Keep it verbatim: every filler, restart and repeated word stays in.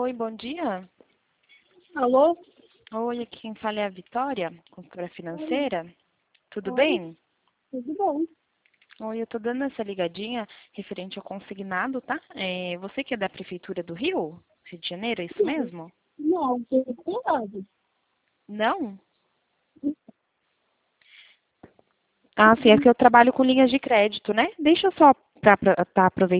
Oi, bom dia. Alô? Oi, aqui quem fala é a Vitória, consultora Oi. financeira. Tudo Oi, bem? tudo bom? Oi, eu tô dando essa ligadinha referente ao consignado, tá? É, você que é da Prefeitura do Rio? Rio de Janeiro, é isso Sim. mesmo? Não, tudo errado. Não? Ah, sim, é que eu trabalho com linhas de crédito, né? Deixa eu só estar aproveitando